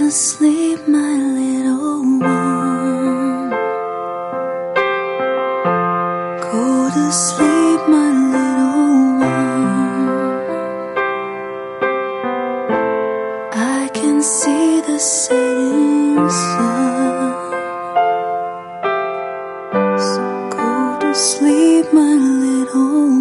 sleep, my little one. Go to sleep, my little one. I can see the setting sun. So go to sleep, my little one.